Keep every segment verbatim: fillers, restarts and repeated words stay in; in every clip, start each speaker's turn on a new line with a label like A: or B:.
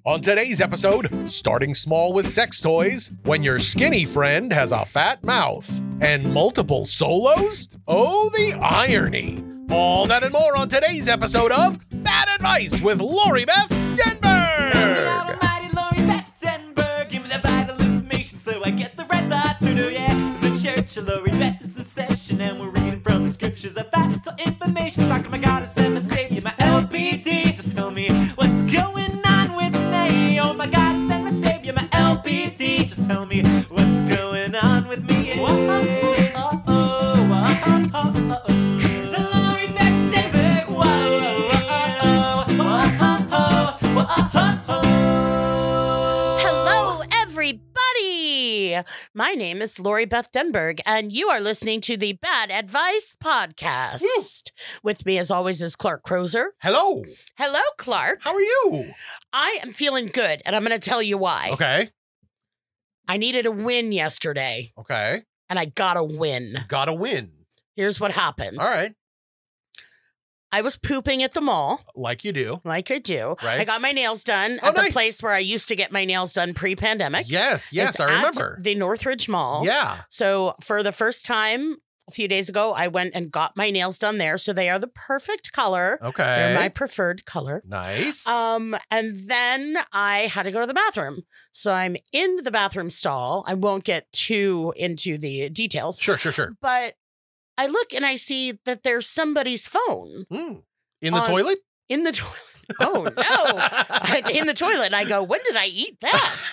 A: On today's episode, starting small with sex toys, when your skinny friend has a fat mouth, and multiple solos? Oh, the irony. All that and more on today's episode of Bad Advice with Lori Beth Denberg.
B: Almighty Lori Beth Denberg, give me the vital information so I get the red thoughts. So do yeah, the church of Lori Beth is in session, and we're reading from the scriptures of vital information. Talking my goddess and my savior, my L B T. Just tell me what's going on with me. Oh my goddess and my savior, my L B T. Just tell me what's going on with me. Yeah. Whoa, oh, oh, oh, oh, oh, oh. The Lori Beth Denberg. Whoa, oh, oh, oh, oh, oh, oh, oh.
C: Hello, everybody. My name is Lori Beth Denberg, and you are listening to the Bad Advice Podcast.
A: Woo.
C: With me, as always, is Clark Crozer.
A: Hello.
C: Hello, Clark.
A: How are you?
C: I am feeling good, and I'm going to tell you why.
A: Okay.
C: I needed a win yesterday,
A: Okay.
C: and I got a win.
A: Gotta win.
C: Here's what happened.
A: All right.
C: I was pooping at the mall,
A: Like you do.
C: like I do.
A: Right.
C: I got my nails done
A: Oh,
C: at the
A: nice.
C: place where I used to get my nails done pre-pandemic.
A: Yes, yes,
C: It's
A: I
C: at
A: remember.
C: the Northridge Mall.
A: Yeah.
C: So for the first time a few days ago, I went and got my nails done there. So they are the perfect color.
A: Okay.
C: They're my preferred color.
A: Nice.
C: Um, and then I had to go to the bathroom. So I'm in the bathroom stall. I won't get too into the details,
A: sure, sure, sure.
C: but I look and I see that there's somebody's phone
A: Mm. In the
C: On-
A: toilet?
C: in the toilet. Oh no. I- in the toilet. And I go, when did I eat that?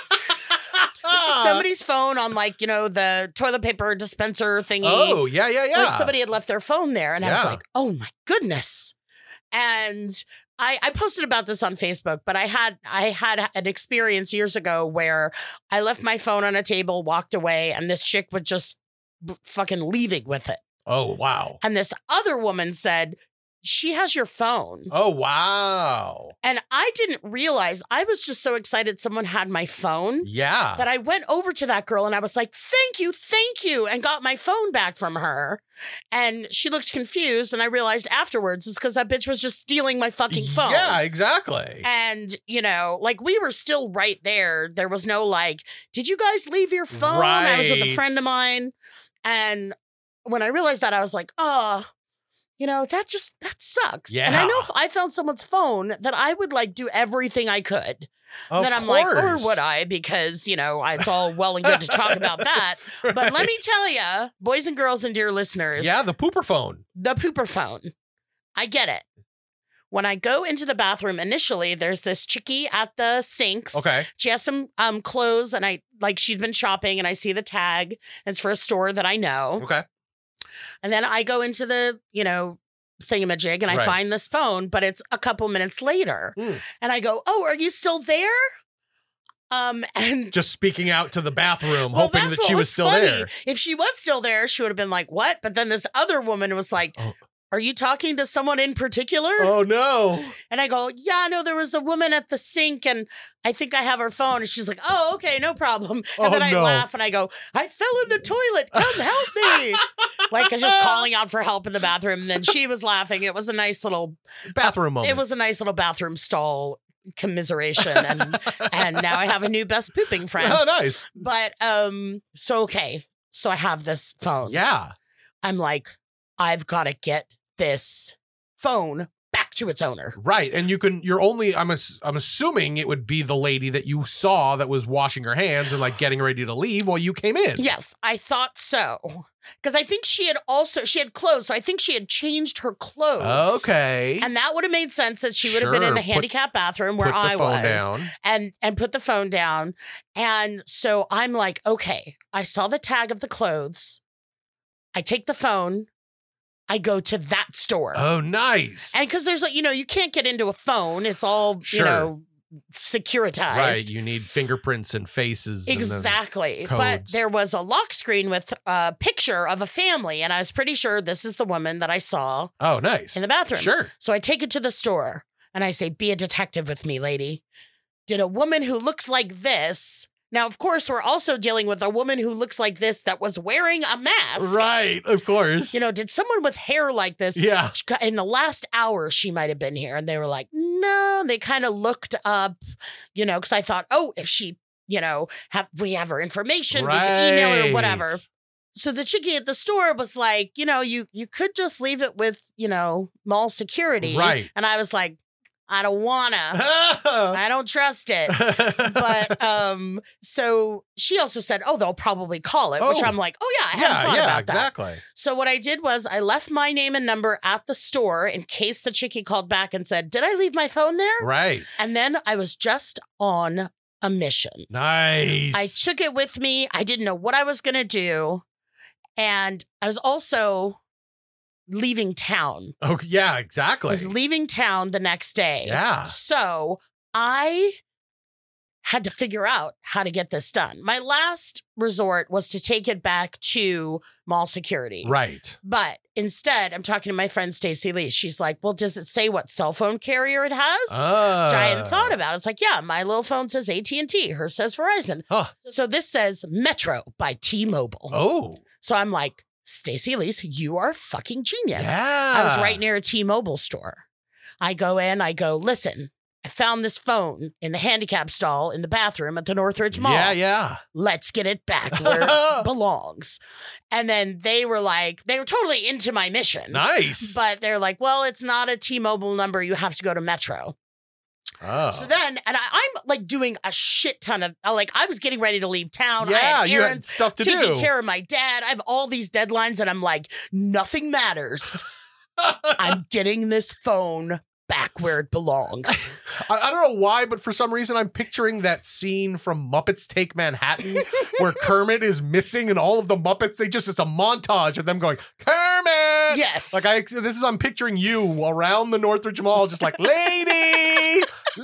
C: Somebody's phone on, like, you know, the toilet paper dispenser thingy.
A: Oh, yeah, yeah, yeah.
C: Like somebody had left their phone there. And I was
A: Yeah.
C: like, oh my goodness. And I, I posted about this on Facebook, but I had I had an experience years ago where I left my phone on a table, walked away, and this chick was just b- fucking leaving with it.
A: Oh, wow.
C: And this other woman said, she has your phone.
A: Oh, wow.
C: And I didn't realize, I was just so excited someone had my phone.
A: Yeah.
C: That I went over to that girl and I was like, thank you, thank you, and got my phone back from her. And she looked confused, and I realized afterwards it's because that bitch was just stealing my fucking phone.
A: Yeah, exactly.
C: And, you know, like, we were still right there. There was no like, did you guys leave your phone? I was with a
A: Right.
C: friend of mine. And when I realized that, I was like, oh, you know, that just, that sucks. And I know
A: Yeah.
C: if I found someone's phone that I would like do everything I could.
A: Of
C: then I'm like, or
A: course.
C: would I? Because, you know, it's all well and good to talk about that. But let me
A: Right.
C: tell you, boys and girls and dear listeners,
A: Yeah, the pooper phone.
C: the pooper phone. I get it. When I go into the bathroom initially, there's this chickie at the sinks.
A: Okay.
C: She has some um clothes, and I like she'd been shopping, and I see the tag. It's for a store that I know.
A: Okay.
C: And then I go into the, you know, thingamajig, and I
A: Right.
C: find this phone, but it's a couple minutes later.
A: Mm.
C: And I go, oh, are you still there? Um, and
A: Just speaking out to the bathroom,
C: well,
A: hoping
C: that's
A: that
C: what
A: she was still
C: funny.
A: there.
C: If she was still there, she would have been like, what? But then this other woman was like,
A: Oh.
C: are you talking to someone in particular?
A: Oh, no.
C: And I go, yeah, no, there was a woman at the sink, and I think I have her phone. And she's like, oh, okay, no problem. And
A: Oh,
C: then I
A: no.
C: laugh and I go, I fell in the toilet. Come help me. Like, I was just calling out for help in the bathroom. And then she was laughing. It was a nice little,
A: Bathroom moment.
C: it was a nice little bathroom stall commiseration. And and now I have a new best pooping friend.
A: Oh, nice.
C: But um, so okay. So I have this phone.
A: Yeah.
C: I'm like, I've got to get this phone back to its owner.
A: Right. And you can, you're only, I'm, ass- I'm assuming it would be the lady that you saw that was washing her hands and like getting ready to leave while you came in.
C: Yes, I thought so. Because I think she had also, she had clothes. So I think she had changed her clothes.
A: Okay.
C: And that would have made sense that she would have been in
A: Sure.
C: the
A: Put-
C: handicap bathroom where
A: Put the
C: I
A: phone
C: was.
A: down.
C: And and put the phone down. And so I'm like, okay, I saw the tag of the clothes. I take the phone. I go to that store.
A: Oh, nice.
C: And because there's like, you know, you can't get into a phone. It's all,
A: Sure.
C: you know, securitized.
A: Right. You need fingerprints and faces. and then-
C: Exactly. But
A: codes.
C: there was a lock screen with a picture of a family. And I was pretty sure this is the woman that I saw
A: Oh, nice.
C: in the bathroom.
A: Sure.
C: So I take it to the store and I say, be a detective with me, lady. Did a woman who looks like this. Now, of course, we're also dealing with a woman who looks like this that was wearing a mask.
A: Right. Of course.
C: You know, did someone with hair like this?
A: Yeah.
C: In the last hour, she might have been here. And they were like, no. They kind of looked up, you know, because I thought, oh, if she, you know, have we have her information, we can email her or whatever.
A: Right.
C: So the chickie at the store was like, you know, you you could just leave it with, you know, mall security.
A: Right.
C: And I was like, I don't wanna. I don't trust it. But um, so she also said, oh, they'll probably call it, which
A: Oh.
C: I'm like, oh yeah, I hadn't
A: yeah,
C: thought
A: yeah,
C: about that.
A: exactly.
C: So what I did was I left my name and number at the store in case the chickie called back and said, did I leave my phone there?
A: Right.
C: And then I was just on a mission.
A: Nice.
C: I took it with me. I didn't know what I was going to do. And I was also leaving town.
A: Oh, yeah,
C: I
A: exactly.
C: was leaving town the next day.
A: Yeah.
C: So I had to figure out how to get this done. My last resort was to take it back to mall security.
A: Right.
C: But instead, I'm talking to my friend Stacey Lee. She's like, well, does it say what cell phone carrier it has?
A: Uh,
C: Which I hadn't thought about. It's like, yeah, my little phone says A T and T. Hers says Verizon.
A: Huh.
C: So this says Metro by T-Mobile.
A: Oh.
C: So I'm like, Stacey Elise, you are fucking genius.
A: Yeah.
C: I was right near a T-Mobile store. I go in, I go, listen, I found this phone in the handicap stall in the bathroom at the Northridge Mall.
A: Yeah, yeah.
C: Let's get it back where it belongs. And then they were like, they were totally into my mission.
A: Nice.
C: But they're like, well, it's not a T-Mobile number. You have to go to Metro.
A: Oh.
C: So then, and I, I'm like doing a shit ton of, like, I was getting ready to leave town. I
A: yeah,
C: had
A: you had
C: errands,
A: stuff to
C: taking
A: do.
C: care of my dad. I have all these deadlines, and I'm like, nothing matters. I'm getting this phone back where it belongs.
A: I, I don't know why, but for some reason I'm picturing that scene from Muppets Take Manhattan where Kermit is missing and all of the Muppets, they just, it's a montage of them going, Kermit!
C: Yes.
A: Like I, this is, I'm picturing you around the Northridge Mall just like, lady,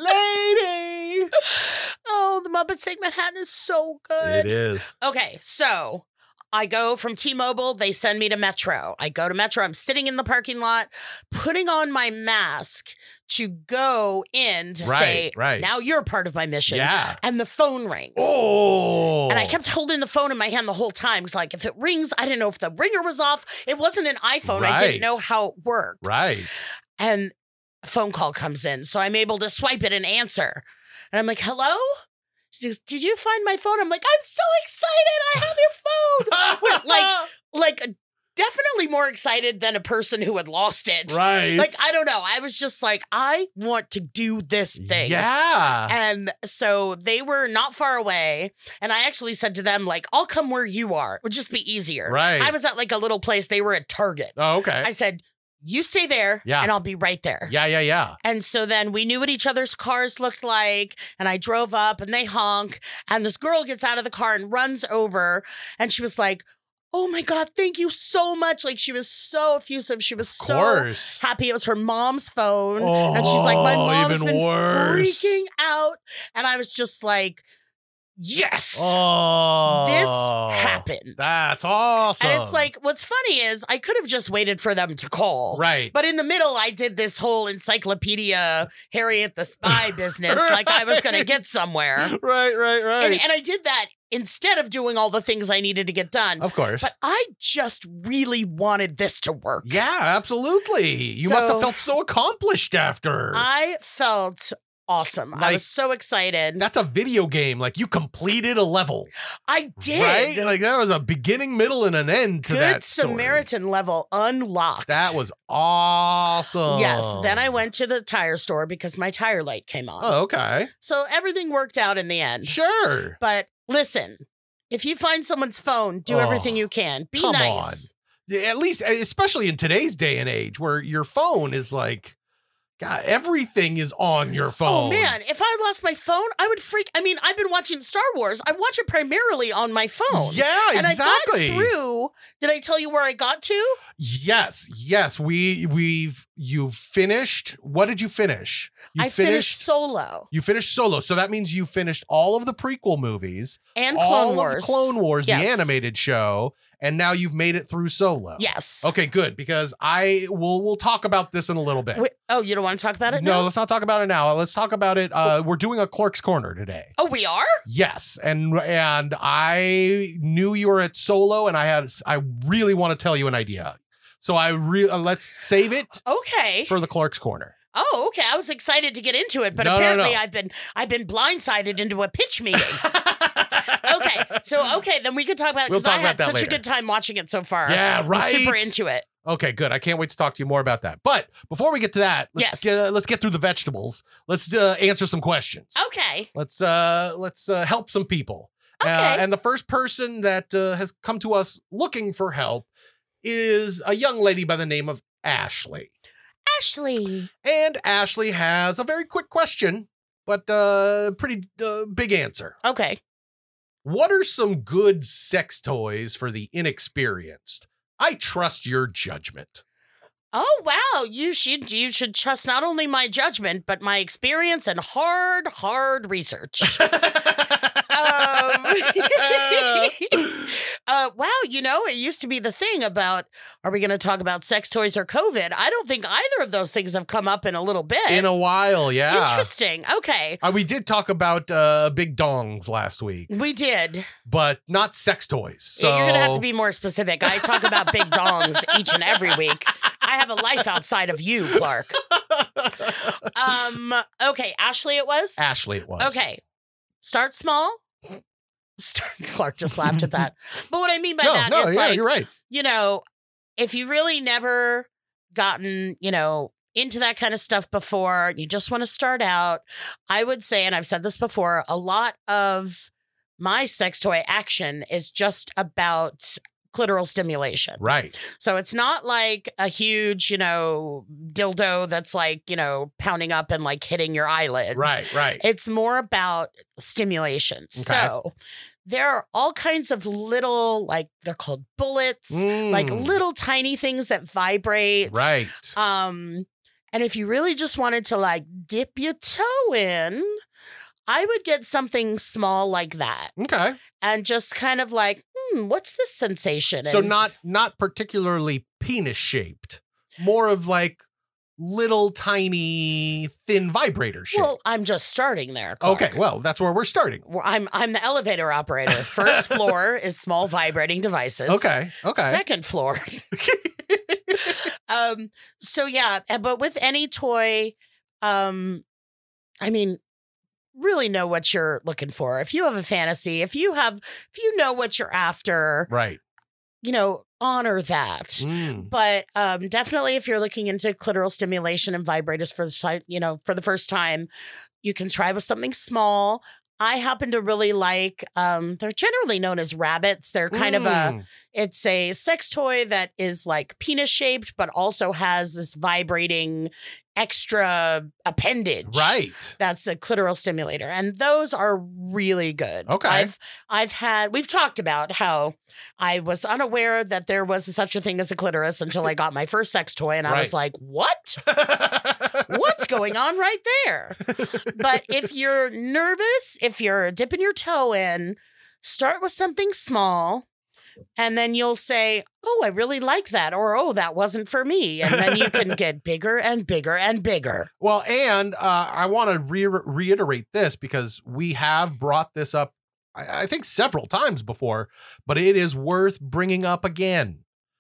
A: lady.
C: Oh, the Muppets Take Manhattan is so good.
A: It is.
C: Okay, so I go from T-Mobile, they send me to Metro. I go to Metro, I'm sitting in the parking lot, putting on my mask to go in to
A: Right,
C: say,
A: right.
C: now you're part of my mission.
A: Yeah.
C: And the phone rings.
A: Oh.
C: And I kept holding the phone in my hand the whole time. It's like, if it rings, I didn't know if the ringer was off. It wasn't an iPhone. I
A: Right.
C: didn't know how it worked.
A: Right.
C: And a phone call comes in. So I'm able to swipe it and answer. And I'm like, hello? She goes, did you find my phone? I'm like, I'm so excited. I have your phone. Wait, like, like definitely more excited than a person who had lost it.
A: Right.
C: Like, I don't know. I was just like, I want to do this thing.
A: Yeah.
C: And so they were not far away. And I actually said to them, like, I'll come where you are. It would just be easier.
A: Right.
C: I was at like a little place. They were at Target.
A: Oh, okay.
C: I said, you stay there
A: Yeah.
C: and I'll be right there.
A: yeah, yeah, yeah.
C: And so then we knew what each other's cars looked like. And I drove up and they honk. And this girl gets out of the car and runs over. And she was like, oh my God, thank you so much. Like, she was so effusive. She was
A: Of
C: so
A: course.
C: happy. It was her mom's phone.
A: Oh,
C: and she's like, my mom's
A: even
C: been
A: worse.
C: freaking out. And I was just like, yes,
A: Oh.
C: this happened.
A: That's awesome.
C: And it's like, what's funny is I could have just waited for them to call.
A: Right.
C: But in the middle, I did this whole encyclopedia Harriet the Spy business. Like I was going to get somewhere.
A: right, right, right.
C: And, and I did that instead of doing all the things I needed to get done.
A: of course.
C: But I just really wanted this to work.
A: yeah, absolutely. You must
C: So-
A: have felt so accomplished after.
C: I felt awesome. I
A: Like-
C: was so excited.
A: That's a video game. Like you completed a level.
C: I did.
A: Right? Like there was a beginning, middle, and an end to
C: Good
A: that story.
C: Samaritan level unlocked.
A: That was awesome.
C: Yes. Then I went to the tire store because my tire light came on.
A: Oh, okay.
C: So everything worked out in the end.
A: Sure.
C: But listen, if you find someone's phone, do
A: Oh,
C: everything you can. Be
A: come
C: nice.
A: Yeah, at least, especially in today's day and age where your phone is like, God, everything is on your phone.
C: Oh man, if I lost my phone, I would freak. I mean, I've been watching Star Wars. I watch it primarily on my phone.
A: Yeah,
C: and
A: exactly.
C: I got through. Did I tell you where I got to?
A: Yes, yes. We we've you finished. What did you finish? You
C: I finished Solo
A: You finished Solo, so that means you finished all of the prequel movies
C: and
A: all
C: Clone Wars.
A: of Clone Wars,
C: Yes.
A: the animated show, and now you've made it through Solo.
C: Yes.
A: Okay, good, because I will we'll talk about this in a little bit.
C: Wait, oh, you don't want to talk about it
A: no,
C: now?
A: let's not talk about it now. Let's talk about it. Uh, we're doing a Clerk's Corner today.
C: Oh, we are?
A: Yes, and and I knew you were at Solo, and I had I really want to tell you an idea. So I re- uh, let's save it
C: Okay.
A: for the Clerk's Corner.
C: Oh, okay. I was excited to get into it, but
A: No, no,
C: apparently
A: no.
C: I've been I've been blindsided into a pitch meeting. Okay, so okay, then we could talk about it
A: We'll
C: because
A: talk
C: I
A: about
C: had
A: that
C: such
A: later.
C: a good time watching it so far.
A: Yeah,
C: I'm
A: right.
C: super into it.
A: Okay, good. I can't wait to talk to you more about that. But before we get to that, let's
C: Yes.
A: get, uh, let's get through the vegetables. Let's uh, answer some questions.
C: Okay.
A: Let's uh, let's uh, help some people.
C: Okay.
A: Uh, and the first person that uh, has come to us looking for help is a young lady by the name of Ashley.
C: Ashley.
A: And Ashley has a very quick question, but uh, pretty uh, big answer.
C: Okay.
A: What are some good sex toys for the inexperienced? I trust your judgment.
C: Oh wow, you should you should trust not only my judgment but my experience and hard hard research. um, uh, wow, you know, it used to be the thing about are we going to talk about sex toys or COVID? I don't think either of those things have come up in a little bit.
A: In a while, yeah.
C: Interesting. Okay.
A: Uh, we did talk about uh, big dongs last week,
C: We did.
A: but not sex toys. So
C: You're going to have to be more specific. I talk about big dongs each and every week. I have a life outside of you, Clark. Um. Okay, Ashley, it was.
A: Ashley, it was.
C: Okay, start small. Start. Clark just laughed at that. But what I mean by
A: No,
C: that
A: no,
C: is
A: yeah,
C: like,
A: you're right.
C: you know, if you really never gotten, you know, into that kind of stuff before, you just want to start out, I would say, and I've said this before, a lot of my sex toy action is just about clitoral stimulation.
A: Right.
C: So it's not like a huge, you know, dildo that's like, you know, pounding up and like hitting your eyelids.
A: Right, right.
C: It's more about stimulation.
A: Okay.
C: So there are all kinds of little, like they're called bullets, like
A: Mm,
C: little tiny things that vibrate.
A: Right.
C: Um, and if you really just wanted to like dip your toe in, I would get something small like that
A: Okay.
C: and just kind of like, hmm, what's this sensation?
A: So
C: And-
A: not not particularly penis shaped, more of like little tiny thin vibrator shape.
C: Well, I'm just starting there. Clark.
A: Okay, well, that's where we're starting.
C: Well, I'm I'm the elevator operator. First floor is small vibrating devices.
A: Okay. Okay.
C: Second floor. um. So yeah, uh, but with any toy, um, I mean, really know what you're looking for. If you have a fantasy, if you have, if you know what you're after,
A: Right.
C: you know, honor that.
A: Mm.
C: But um, definitely, if you're looking into clitoral stimulation and vibrators for the si- you know for the first time, you can try with something small. I happen to really like. Um, they're generally known as rabbits. They're kind of a.
A: Mm.
C: It's a sex toy that is like penis shaped, but also has this vibrating extra appendage.
A: Right.
C: That's the clitoral stimulator. And those are really good.
A: Okay.
C: I've I've had we've talked about how I was unaware that there was such a thing as a clitoris until I got my first sex toy and I was
A: Right.
C: like, what? What's going on right there? But if you're nervous, if you're dipping your toe in, start with something small. And then you'll say, oh, I really like that. Or, oh, that wasn't for me. And then you can get bigger and bigger and bigger.
A: Well, and uh, I want to re- reiterate this because we have brought this up, I-, I think, several times before, but it is worth bringing up again.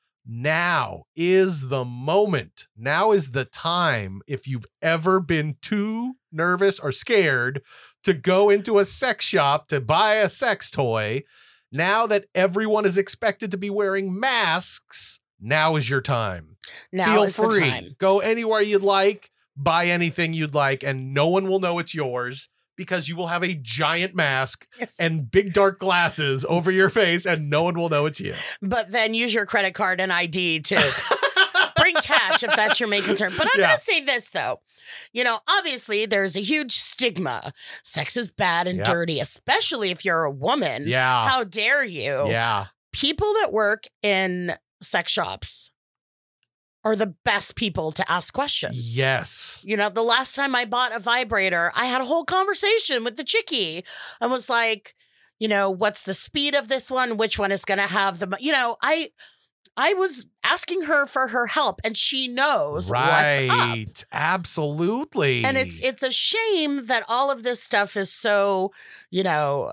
A: Now is the moment. Now is the time. If you've ever been too nervous or scared to go into a sex shop to buy a sex toy, now that everyone is expected to be wearing masks, now is your time.
C: Now
A: Feel
C: is
A: free.
C: the time.
A: Go anywhere you'd like, buy anything you'd like, and no one will know it's yours because you will have a giant mask
C: Yes.
A: and big dark glasses over your face, and no one will know it's you.
C: But then use your credit card and I D to bring cash if that's your main concern. But I'm
A: Yeah.
C: going to say this, though. You know, obviously, there's a huge stigma. Sex is bad and
A: Yep.
C: dirty, especially if you're a woman.
A: Yeah.
C: How dare you?
A: Yeah.
C: People that work in sex shops are the best people to ask questions.
A: Yes.
C: You know, the last time I bought a vibrator, I had a whole conversation with the chickie and was like, you know, what's the speed of this one? Which one is going to have the, mo-" you know, I, I was asking her for her help and she knows what's up.
A: Right. Absolutely.
C: And it's, it's a shame that all of this stuff is so, you know,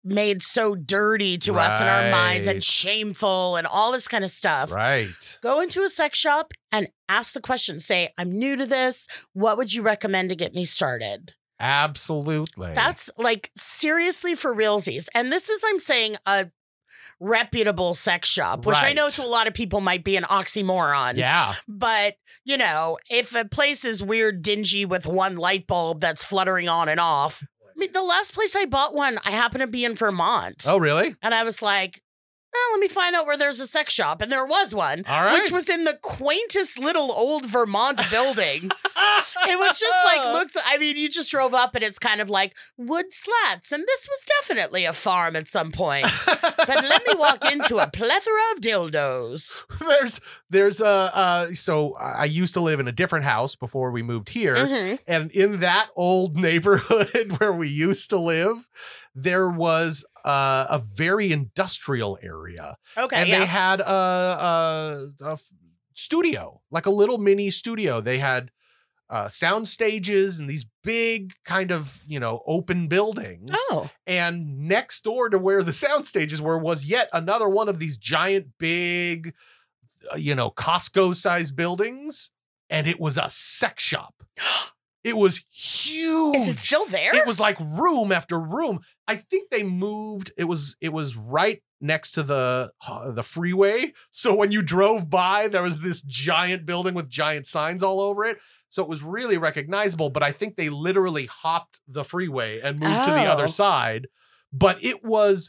C: made so dirty to us in our minds
A: Right.
C: and shameful and all this kind of stuff.
A: Right.
C: Go into a sex shop and ask the question. Say, I'm new to this. What would you recommend to get me started?
A: Absolutely.
C: That's like seriously for realsies. And this is, I'm saying, a reputable sex shop, which I know
A: Right.
C: to a lot of people might be an oxymoron.
A: yeah.
C: But, you know, if a place is weird, dingy with one light bulb that's fluttering on and off. I mean, the last place I bought one, I happened to be in Vermont.
A: Oh, really?
C: And I was like, well, let me find out where there's a sex shop. And there was one,
A: All right.
C: which was in the quaintest little old Vermont building. It was just like, looked, I mean, you just drove up and it's kind of like wood slats. And this was definitely a farm at some point. But let me walk into a plethora of dildos.
A: there's, there's, uh, uh, so I used to live in a different house before we moved here.
C: Mhm.
A: And in that old neighborhood where we used to live, there was uh, a very industrial area.
C: Okay.
A: and
C: yeah.
A: they had a, a, a f- studio, like a little mini studio. They had uh, sound stages and these big kind of, you know, open buildings.
C: Oh.
A: And next door to where the sound stages were was yet another one of these giant, big, uh, you know, Costco sized buildings. And it was a sex shop. It was huge.
C: Is it still there?
A: It was like room after room. I think they moved. It was it was right next to the uh, the freeway. So when you drove by, there was this giant building with giant signs all over it. So it was really recognizable. But I think they literally hopped the freeway and moved to the other
C: Oh.
A: side. But it was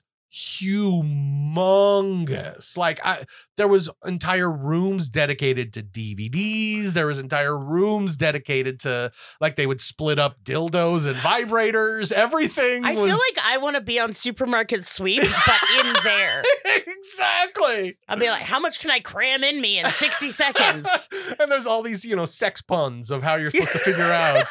A: humongous. Like I, there was entire rooms dedicated to D V Ds. There was entire rooms dedicated to, like, they would split up dildos and vibrators. Everything.
C: I
A: was...
C: feel like I want to be on Supermarket Sweep, but in there.
A: Exactly.
C: I'll be like, how much can I cram in me in sixty seconds?
A: And there's all these, you know, sex puns of how you're supposed to figure out.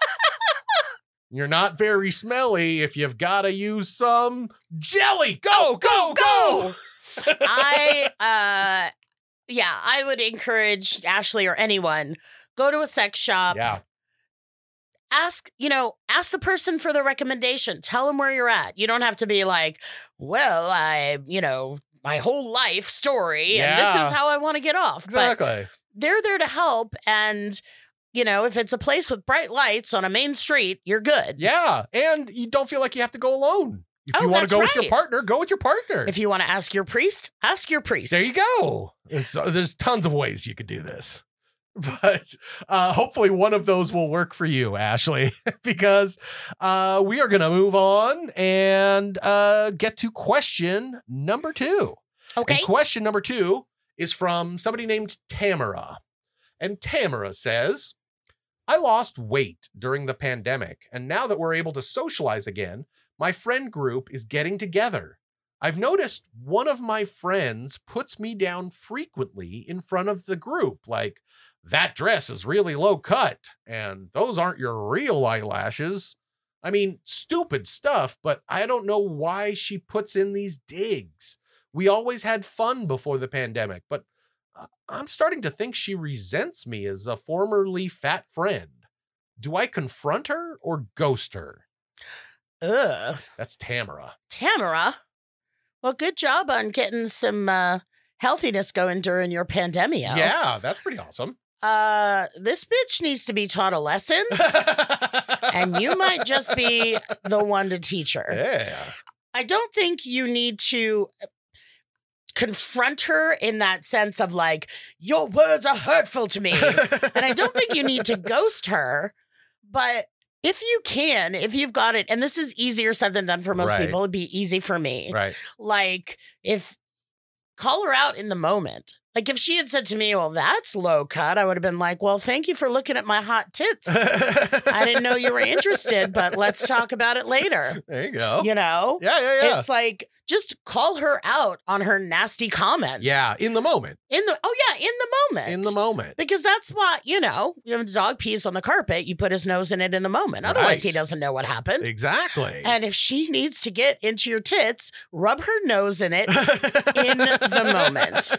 A: You're not very smelly if you've got to use some jelly. Go, go, go.
C: I, uh, yeah, I would encourage Ashley or anyone, go to a sex shop,
A: Yeah.
C: ask, you know, ask the person for the recommendation. Tell them where you're at. You don't have to be like, well, I, you know, my whole life story and this
A: Yeah.
C: is how I want to get off. But
A: Exactly.
C: they're there to help. And, you know, if it's a place with bright lights on a main street, you're good.
A: Yeah. And you don't feel like you have to go alone. If
C: Oh,
A: you want to
C: that's
A: go with your
C: right.
A: partner, go with your partner.
C: If you want to ask your priest, ask your priest.
A: There you go. It's, uh, there's tons of ways you could do this. But uh, hopefully one of those will work for you, Ashley, because uh, we are going to move on and uh, get to question number two.
C: Okay.
A: And question number two is from somebody named Tamara. And Tamara says, I lost weight during the pandemic, and now that we're able to socialize again, my friend group is getting together. I've noticed one of my friends puts me down frequently in front of the group, like, that dress is really low cut, and those aren't your real eyelashes. I mean, stupid stuff, but I don't know why she puts in these digs. We always had fun before the pandemic, but uh, I'm starting to think she resents me as a formerly fat friend. Do I confront her or ghost her?
C: Ugh.
A: That's Tamara.
C: Tamara. Well, good job on getting some uh, healthiness going during your pandemic.
A: Yeah, that's pretty awesome.
C: Uh, this bitch needs to be taught a lesson, and you might just be the one to teach her.
A: Yeah.
C: I don't think you need to confront her in that sense of like, your words are hurtful to me. And I don't think you need to ghost her, but if you can, if you've got it, and this is easier said than done for most
A: Right.
C: people, it'd be easy for me.
A: Right.
C: Like, if call her out in the moment. Like, if she had said to me, well, that's low cut, I would have been like, well, thank you for looking at my hot tits. I didn't know you were interested, but let's talk about it later.
A: There you go.
C: You know?
A: Yeah, yeah, yeah.
C: It's like, just call her out on her nasty comments.
A: Yeah, in the moment.
C: In the, oh, yeah, in the moment.
A: In the moment.
C: Because that's what, you know, if a dog pees on the carpet, you put his nose in it in the moment. Otherwise,
A: Right.
C: he doesn't know what happened.
A: Exactly.
C: And if she needs to get into your tits, rub her nose in it in the moment.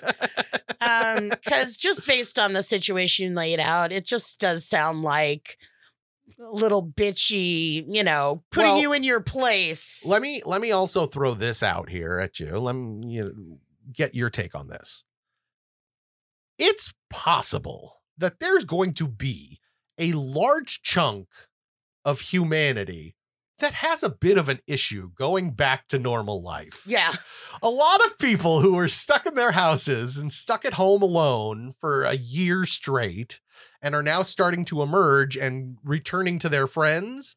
C: Um, because just based on the situation laid out, it just does sound like little bitchy, you know, putting
A: Well,
C: you in your place.
A: Let me let me also throw this out here at you. Let me you know, get your take on this. It's possible that there's going to be a large chunk of humanity that has a bit of an issue going back to normal life.
C: Yeah.
A: A lot of people who are stuck in their houses and stuck at home alone for a year straight and are now starting to emerge and returning to their friends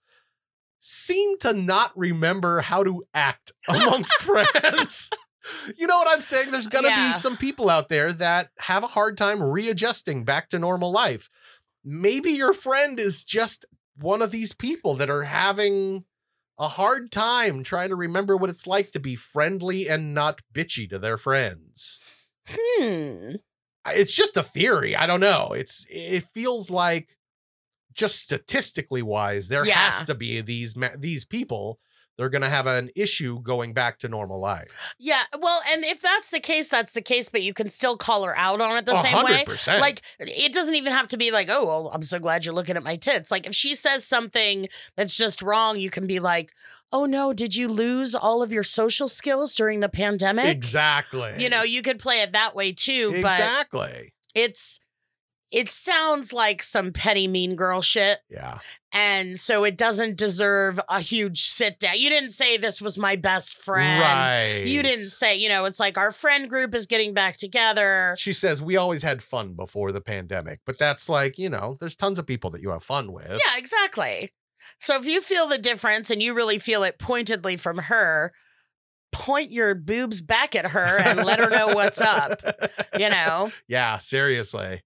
A: seem to not remember how to act amongst friends. You know what I'm saying? There's going to
C: Yeah.
A: be some people out there that have a hard time readjusting back to normal life. Maybe your friend is just one of these people that are having a hard time trying to remember what it's like to be friendly and not bitchy to their friends.
C: Hmm.
A: It's just a theory. I don't know. It's it feels like just statistically wise, there
C: Yeah.
A: has to be these ma- these people. They're going to have an issue going back to normal life.
C: Yeah. Well, and if that's the case, that's the case, but you can still call her out on it the
A: A
C: same
A: hundred
C: way.
A: percent.
C: Like, it doesn't even have to be like, oh, well, I'm so glad you're looking at my tits. Like, if she says something that's just wrong, you can be like, oh no, did you lose all of your social skills during the pandemic?
A: Exactly.
C: You know, you could play it that way too, but
A: Exactly.
C: it's, it sounds like some petty mean girl shit.
A: Yeah.
C: And so it doesn't deserve a huge sit down. You didn't say this was my best friend.
A: Right.
C: You didn't say, you know, it's like our friend group is getting back together.
A: She says we always had fun before the pandemic, but that's like, you know, there's tons of people that you have fun with.
C: Yeah, exactly. So if you feel the difference and you really feel it pointedly from her, point your boobs back at her and let her know what's up, you know?
A: Yeah, seriously.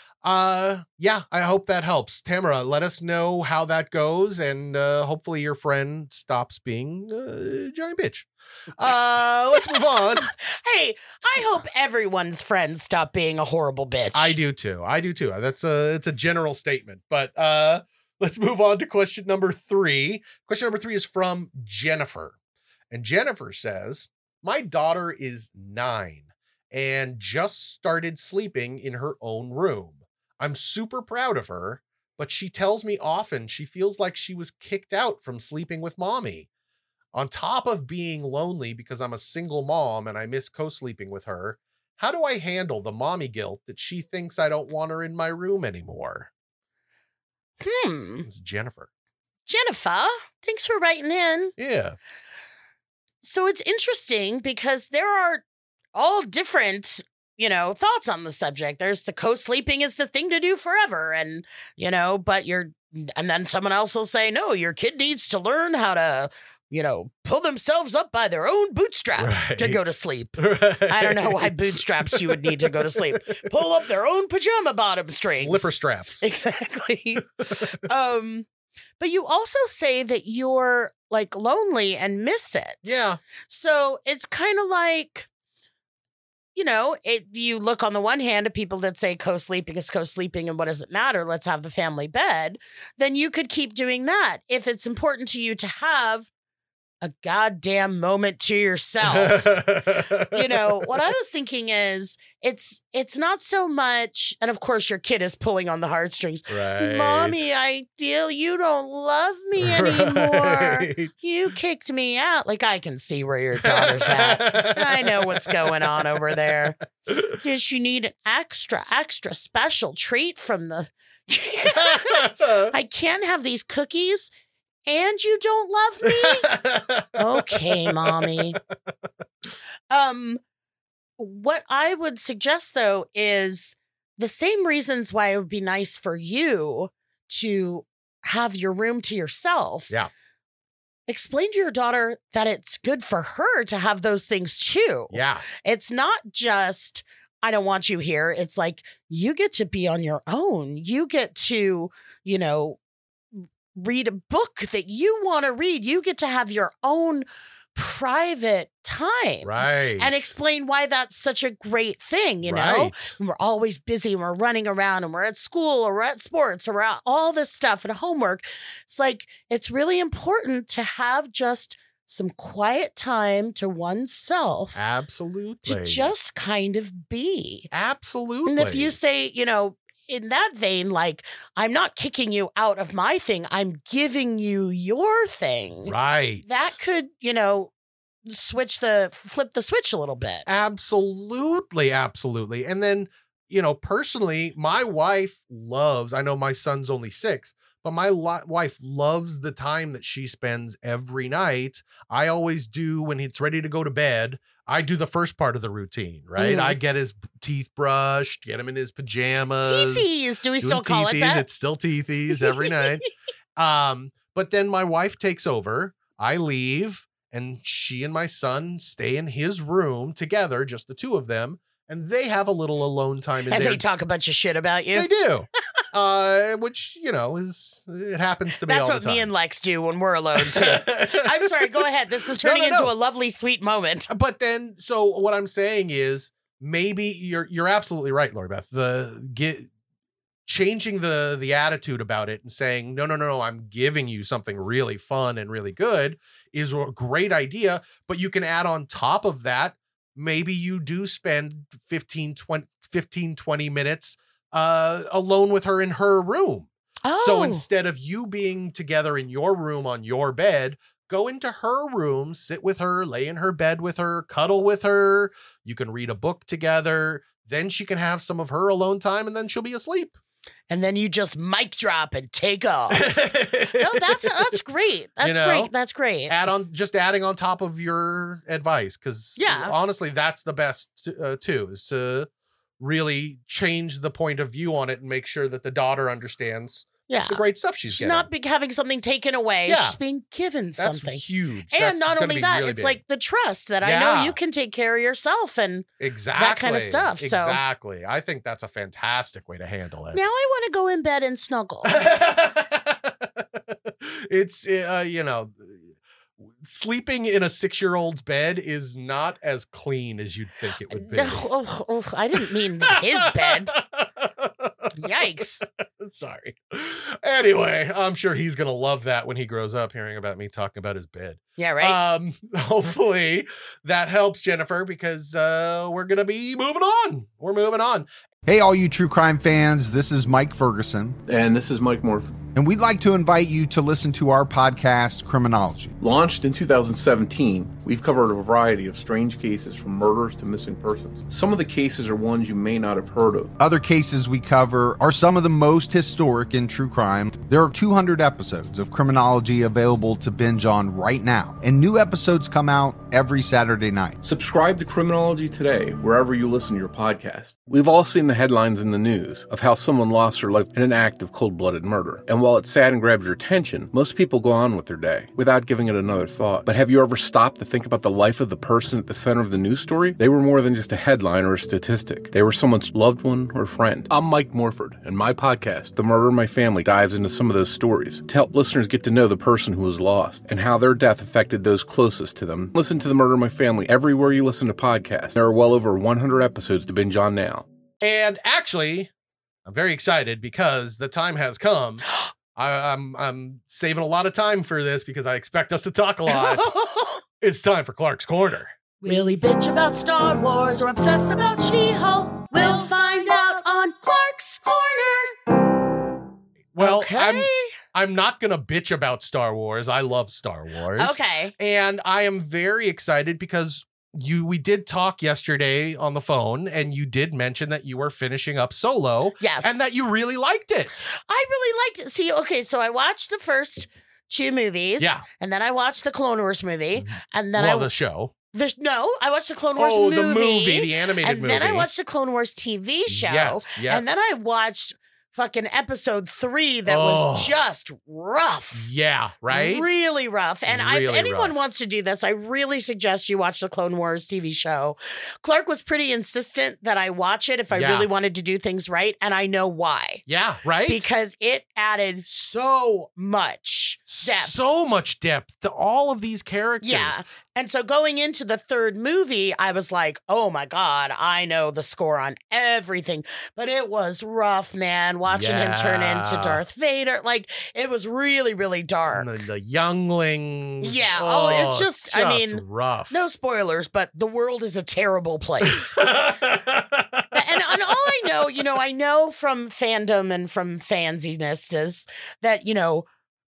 A: Uh, yeah, I hope that helps. Tamara, let us know how that goes, and uh, hopefully your friend stops being a giant bitch. Uh, let's move on.
C: Hey, I hope everyone's friends stop being a horrible bitch.
A: I do too. I do too. That's a it's a general statement, but uh, let's move on to question number three. Question number three is from Jennifer, and Jennifer says, "My daughter is nine and just started sleeping in her own room. I'm super proud of her, but she tells me often she feels like she was kicked out from sleeping with mommy. On top of being lonely because I'm a single mom and I miss co-sleeping with her, how do I handle the mommy guilt that she thinks I don't want her in my room anymore?"
C: Hmm.
A: It's Jennifer.
C: Jennifer, thanks for writing in.
A: Yeah.
C: So it's interesting because there are all different, you know, thoughts on the subject. There's the co-sleeping is the thing to do forever. And, you know, but you're, and then someone else will say, no, your kid needs to learn how to, you know, pull themselves up by their own bootstraps
A: Right.
C: to go to sleep.
A: Right.
C: I don't know why bootstraps you would need to go to sleep. Pull up their own pajama bottom strings.
A: Slipper straps.
C: Exactly. um, but you also say that you're like lonely and miss it.
A: Yeah.
C: So it's kind of like, you know, it, you look on the one hand at people that say co-sleeping is co-sleeping and what does it matter? Let's have the family bed. Then you could keep doing that. If it's important to you to have a goddamn moment to yourself. You know, what I was thinking is it's it's not so much, and of course your kid is pulling on the heartstrings.
A: Right.
C: Mommy, I feel you don't love me anymore.
A: Right.
C: You kicked me out. Like, I can see where your daughter's at. I know what's going on over there. Does she need an extra, extra special treat from the... I can't have these cookies and you don't love me? Okay, mommy. Um, what I would suggest, though, is the same reasons why it would be nice for you to have your room to yourself.
A: Yeah.
C: Explain to your daughter that it's good for her to have those things too.
A: Yeah.
C: It's not just, I don't want you here. It's like, you get to be on your own. You get to, you know, read a book that you want to read. You get to have your own private time.
A: Right.
C: And explain why that's such a great thing, you know?
A: Right.
C: We're always busy and we're running around and we're at school or we're at sports or we're at all this stuff and homework. It's like, it's really important to have just some quiet time to oneself
A: Absolutely.
C: to just kind of be.
A: Absolutely.
C: And if you say, you know, in that vein, like, I'm not kicking you out of my thing. I'm giving you your thing.
A: Right.
C: That could, you know, switch the, flip the switch a little bit.
A: Absolutely. Absolutely. And then, you know, personally, my wife loves, I know my son's only six, but my lo- wife loves the time that she spends every night. I always do when it's ready to go to bed. I do the first part of the routine, right?
C: Mhm.
A: I get his teeth brushed, get him in his pajamas.
C: Teethies. Do we
A: doing
C: still call it
A: teethies.
C: that?
A: It's still teethies every night. Um, but then my wife takes over. I leave, and she and my son stay in his room together, just the two of them, and they have a little alone time in
C: And
A: there.
C: they talk a bunch of shit about you.
A: They do. uh, which, you know, is it happens to me
C: That's
A: all
C: what
A: the time.
C: me and Lex do when we're alone, too. I'm sorry. Go ahead. This is turning
A: No, no,
C: into
A: no.
C: a lovely, sweet moment.
A: But then, so what I'm saying is maybe you're you're absolutely right, Lori Beth. The get changing the the attitude about it and saying, no, no, no, no, I'm giving you something really fun and really good is a great idea. But you can add on top of that, maybe you do spend fifteen, twenty, fifteen, twenty minutes uh, alone with her in her room.
C: Oh.
A: So instead of you being together in your room on your bed, go into her room, sit with her, lay in her bed with her, cuddle with her. You can read a book together. Then she can have some of her alone time, and then she'll be asleep.
C: And then you just mic drop and take off. No, that's that's great. That's
A: You know?
C: great. That's great.
A: Add on, just adding on top of your advice, because
C: Yeah.
A: honestly, that's the best uh, too, is to really change the point of view on it and make sure that the daughter understands
C: Yeah.
A: the great stuff she's
C: She's
A: getting.
C: not be having something taken away.
A: Yeah.
C: She's being given
A: That's
C: something.
A: huge.
C: And
A: That's
C: not
A: gonna
C: only
A: be
C: that,
A: really
C: it's
A: big.
C: like the trust that I know
A: Yeah.
C: you can take care of yourself. And
A: exactly
C: kind of stuff, so-
A: Exactly. I think that's a fantastic way to handle it.
C: now I want to go in bed and snuggle.
A: It's uh, you know, sleeping in a six-year-old's bed is not as clean as you'd think it would be.
C: oh, oh, I didn't mean his bed. Yikes.
A: Sorry. Anyway, I'm sure he's gonna love that when he grows up, hearing about me talking about his bed.
C: Yeah, right.
A: Um, hopefully that helps, Jennifer, because uh, we're gonna be moving on. We're moving on.
D: Hey, all you true crime fans, this is Mike Ferguson,
E: And this is Mike Morphin.
D: and we'd like to invite you to listen to our podcast, Criminology.
E: Launched in two thousand seventeen, we've covered a variety of strange cases from murders to missing persons. Some of the cases are ones you may not have heard of.
D: Other cases we cover are some of the most historic in true crime. There are two hundred episodes of Criminology available to binge on right now, and new episodes come out every Saturday night.
E: Subscribe to Criminology today, wherever you listen to your podcast. We've all seen the headlines in the news of how someone lost their life in an act of cold-blooded murder. And while it's sad and grabs your attention, most people go on with their day without giving it another thought. But have you ever stopped to think about the life of the person at the center of the news story? They were more than just a headline or a statistic. They were someone's loved one or friend. I'm Mike Morford, and my podcast, The Murder in My Family, dives into some of those stories to help listeners get to know the person who was lost and how their death affected those closest to them. Listen to The Murder in My Family everywhere you listen to podcasts. There are well over one hundred episodes to binge on now.
A: And actually, I'm very excited because the time has come. I, I'm I'm saving a lot of time for this because I expect us to talk a lot. It's time for Clark's Corner.
C: Really bitch about Star Wars or obsess about She-Hulk? We'll find out on Clark's Corner.
A: Well,
C: okay.
A: I'm I'm not gonna bitch about Star Wars. I love Star Wars.
C: Okay.
A: And I am very excited because you we did talk yesterday on the phone, and you did mention that you were finishing up Solo.
C: Yes.
A: And that you really liked it.
C: I really liked it. See, okay, so I watched the first two movies.
A: Yeah.
C: And then I watched the Clone Wars movie. And then
A: well,
C: I
A: the show.
C: there's no, I watched the Clone Wars
A: Oh,
C: movie.
A: the movie, the animated
C: and
A: movie.
C: then I watched the Clone Wars T V show.
A: Yes, yes.
C: And then I watched fucking episode three that
A: Oh.
C: was just rough.
A: Yeah, right?
C: Really rough. And I, if
A: Really
C: anyone
A: rough.
C: wants to do this, I really suggest you watch the Clone Wars T V show. Clark was pretty insistent that I watch it if I
A: Yeah.
C: really wanted to do things right. And I know why.
A: Yeah, right?
C: Because it added so much depth.
A: So much depth to all of these characters.
C: Yeah. And so going into the third movie, I was like, oh my God, I know the score on everything. But it was rough, man, watching him turn into
A: Yeah.
C: Darth Vader. Like, it was really, really dark.
A: And the, the younglings.
C: Yeah. Oh, it's just- I mean,
A: rough.
C: No spoilers, but the world is a terrible place. The and, and all I know, you know, I know from fandom and from fansiness is that, you know,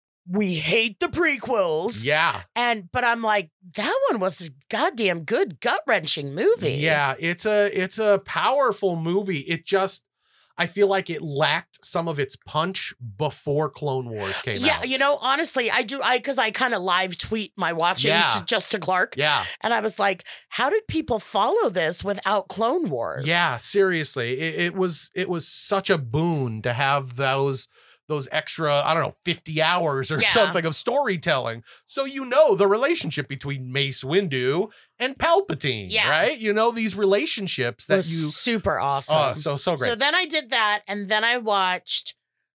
C: we hate the prequels.
A: Yeah.
C: And but I'm like, that one was a goddamn good gut-wrenching movie.
A: Yeah, it's a it's a powerful movie. It just I feel like it lacked some of its punch before Clone Wars came
C: Yeah,
A: out.
C: you know, honestly, I do I because I kind of live tweet my watchings
A: Yeah.
C: to just to Clark.
A: Yeah.
C: And I was like, how did people follow this without Clone Wars?
A: Yeah, seriously. It, it was it was such a boon to have those those extra, I don't know, fifty hours or
C: Yeah.
A: something of storytelling. So you know the relationship between Mace Windu and Palpatine,
C: Yeah.
A: right? You know these relationships
C: It
A: that
C: was
A: you
C: super awesome.
A: Oh, so so great.
C: So then I did that, and then I watched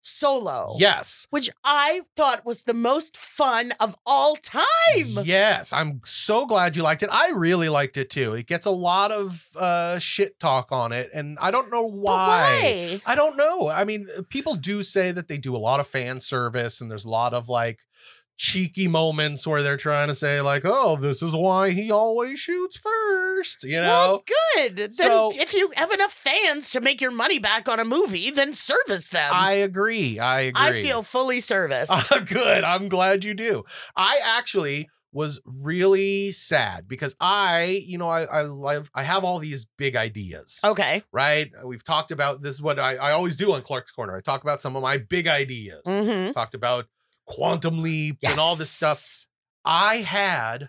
C: Solo.
A: Yes.
C: Which I thought was the most fun of all time.
A: Yes, I'm so glad you liked it. I really liked it too. It gets a lot of uh, shit talk on it, and I don't know
C: But
A: why.
C: why?
A: I don't know. I mean, people do say that they do a lot of fan service, and there's a lot of like cheeky moments where they're trying to say like, "Oh, this is why he always shoots first," you know.
C: Well, good. Then
A: So-
C: if you have enough fans to make your money back on a movie, then service them.
A: I agree. I agree.
C: I feel fully serviced.
A: Uh, good. I'm glad you do. I actually was really sad because I, you know, I I love I have all these big ideas.
C: Okay.
A: Right? We've talked about this is what I, I always do on Clark's Corner. I talk about some of my big ideas.
C: Mm-hmm.
A: Talked about quantum leap and all this stuff. I had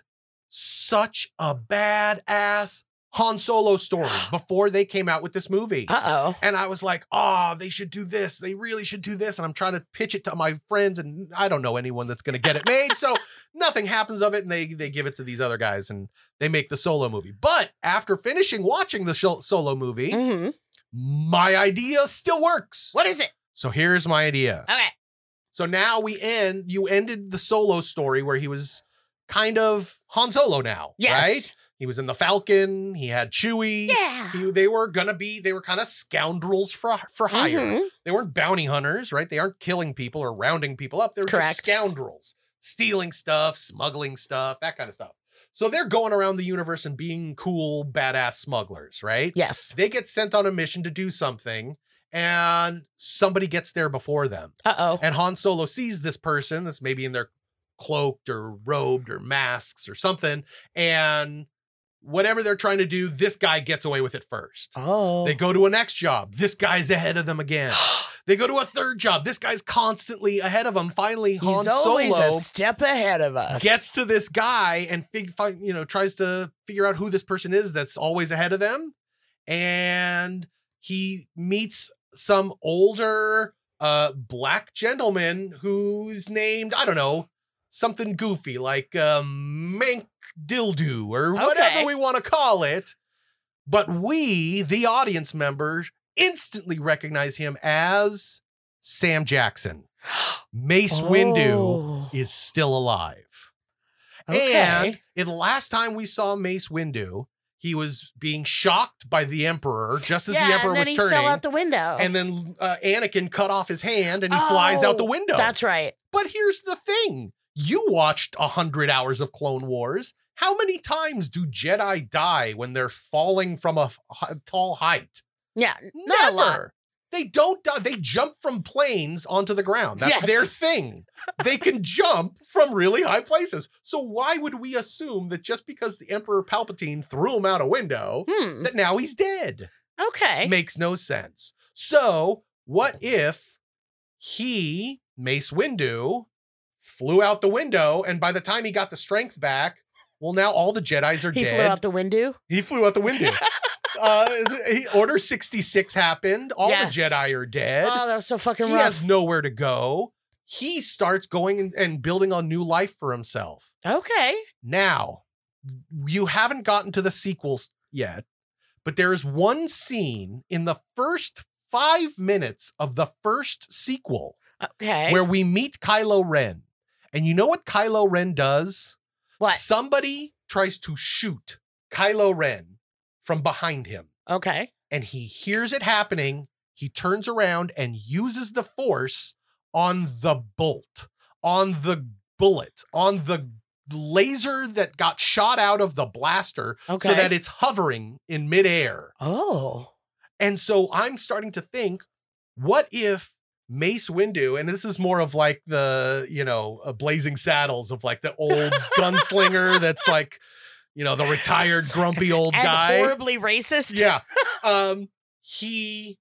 A: such a badass Han Solo story before they came out with this movie.
C: Uh-oh.
A: And I was like, oh, they should do this. They really should do this. And I'm trying to pitch it to my friends, and I don't know anyone that's going to get it made. So nothing happens of it. And they, they give it to these other guys and they make the Solo movie. But after finishing watching the show, Solo movie,
C: Mm-hmm.
A: my idea still works.
C: What is it?
A: So here's my idea.
C: Okay.
A: So now we end, you ended the Solo story where he was kind of Han Solo now,
C: Yes.
A: right? He was in the Falcon. He had Chewie.
C: Yeah.
A: He- they were going to be, they were kind of scoundrels for, for hire.
C: Mhm.
A: They weren't bounty hunters, right? They aren't killing people or rounding people up. They were
C: Correct.
A: just scoundrels, stealing stuff, smuggling stuff, that kind of stuff. So they're going around the universe and being cool, badass smugglers, right?
C: Yes.
A: They get sent on a mission to do something, and somebody gets there before them.
C: Uh-oh.
A: And Han Solo sees this person that's maybe in their cloaked or robed or masks or something, and whatever they're trying to do, this guy gets away with it first.
C: Oh.
A: They go to a next job. This guy's ahead of them again. They go to a third job. This guy's constantly ahead of them. Finally, Han
C: He's always
A: Solo
C: a step ahead of us.
A: gets to this guy and fig- find, you know, tries to figure out who this person is that's always ahead of them. And he meets some older uh, black gentleman who's named, I don't know, something goofy like um, Mank Dildo or whatever
C: Okay.
A: we want to call it. But we, the audience members, instantly recognize him as Sam Jackson. Mace Windu
C: Oh.
A: is still alive.
C: Okay.
A: And in the last time we saw Mace Windu, he was being shocked by the Emperor just as
C: yeah,
A: the Emperor
C: and then
A: was
C: he
A: turning.
C: fell out the window.
A: And then uh, Anakin cut off his hand and he flies out the
C: Oh,
A: window.
C: That's right.
A: But here's the thing. You watched one hundred hours of Clone Wars. How many times do Jedi die when they're falling from a h- tall height?
C: Yeah. Not a lot.
A: Never. They don't die. They jump from planes onto the ground. That's
C: Yes.
A: their thing. They can jump from really high places. So why would we assume that just because the Emperor Palpatine threw him out a window,
C: Hmm.
A: that now he's dead?
C: Okay.
A: Makes no sense. So what if he, Mace Windu, flew out the window, and by the time he got the strength back, well, now all the Jedis are
C: He
A: dead.
C: flew out the window.
A: He flew out the window. uh, he, Order sixty-six happened. All
C: Yes.
A: the Jedi are dead.
C: Oh, that was so fucking
A: he
C: rough.
A: has nowhere to go. He starts going and, and building a new life for himself.
C: Okay.
A: Now, you haven't gotten to the sequels yet, but there is one scene in the first five minutes of the first sequel
C: Okay.
A: where we meet Kylo Ren. And you know what Kylo Ren does?
C: What?
A: Somebody tries to shoot Kylo Ren from behind him,
C: Okay.
A: and he hears it happening. He turns around and uses the Force on the bolt, on the bullet, on the laser that got shot out of the blaster
C: Okay.
A: so that it's hovering in midair.
C: Oh.
A: And so I'm starting to think, what if Mace Windu, and this is more of like the, you know, uh, Blazing Saddles of like the old gunslinger that's like, you know, the retired grumpy old
C: and
A: guy.
C: horribly racist.
A: Yeah. Um, he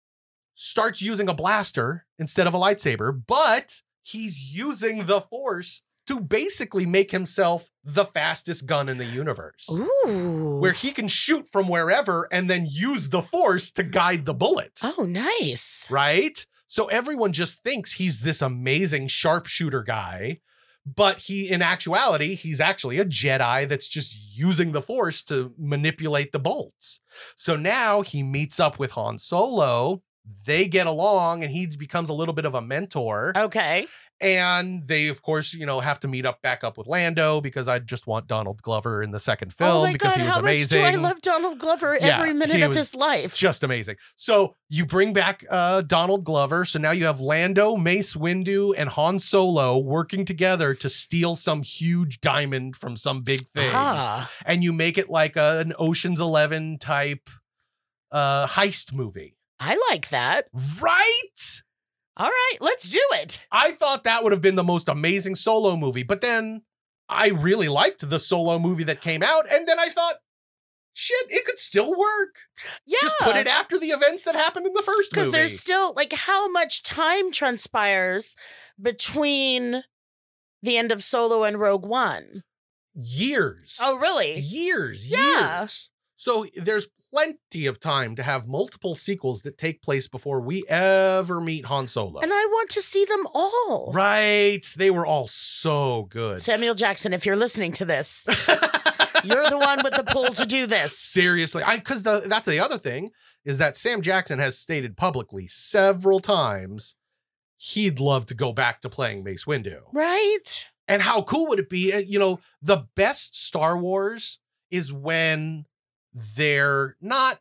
A: starts using a blaster instead of a lightsaber, but he's using the Force to basically make himself the fastest gun in the universe.
C: Ooh.
A: Where he can shoot from wherever and then use the Force to guide the bullet.
C: Oh, nice.
A: Right? So everyone just thinks he's this amazing sharpshooter guy, but he, in actuality, he's actually a Jedi that's just using the Force to manipulate the bolts. So now he meets up with Han Solo. They get along and he becomes a little bit of a mentor.
C: Okay.
A: And they, of course, you know, have to meet up back up with Lando because I just want Donald Glover in the second film
C: oh my
A: because
C: God,
A: he was
C: how
A: amazing.
C: Much do I love Donald Glover every
A: Yeah,
C: minute
A: he
C: of
A: was
C: his life.
A: Just amazing. So you bring back uh, Donald Glover. So now you have Lando, Mace Windu, and Han Solo working together to steal some huge diamond from some big thing.
C: Ah.
A: And you make it like a, an Ocean's Eleven type uh, heist movie.
C: I like that.
A: Right?
C: All right, let's do it.
A: I thought that would have been the most amazing Solo movie, but then I really liked the Solo movie that came out, and then I thought, shit, it could still work.
C: Yeah.
A: Just put it after the events that happened in the first movie.
C: Because there's still, like, how much time transpires between the end of Solo and Rogue One?
A: Years.
C: Oh, really?
A: Years,
C: Yeah.
A: years. So there's plenty of time to have multiple sequels that take place before we ever meet Han Solo.
C: And I want to see them all.
A: Right. They were all so good.
C: Samuel Jackson, if you're listening to this, you're the one with the pull to do this.
A: Seriously. I because the that's the other thing is that Sam Jackson has stated publicly several times he'd love to go back to playing Mace Windu.
C: Right?
A: And how cool would it be? You know, the best Star Wars is when they're not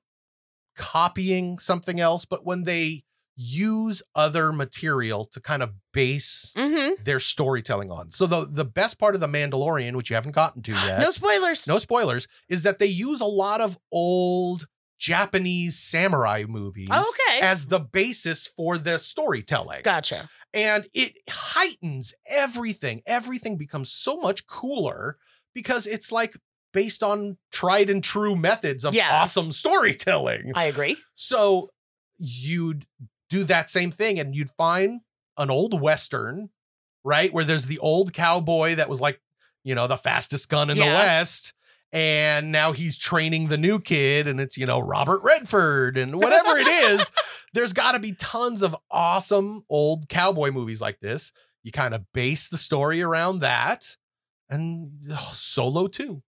A: copying something else, but when they use other material to kind of base
C: Mm-hmm.
A: their storytelling on. So the, the best part of The Mandalorian, which you haven't gotten to yet,
C: No spoilers.
A: no spoilers, is that they use a lot of old Japanese samurai movies
C: Oh, okay.
A: as the basis for the storytelling.
C: Gotcha.
A: And it heightens everything. Everything becomes so much cooler because it's like based on tried and true methods of
C: Yeah.
A: awesome storytelling.
C: I agree.
A: So you'd do that same thing and you'd find an old Western, right? Where there's the old cowboy that was like, you know, the fastest gun in the
C: Yeah.
A: West. And now he's training the new kid and it's, you know, Robert Redford and whatever it is. There's got to be tons of awesome old cowboy movies like this. You kind of base the story around that. And oh, Solo too.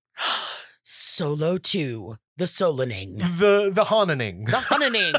C: Solo two, the Soloning.
A: The the Honaning.
C: The Hunning.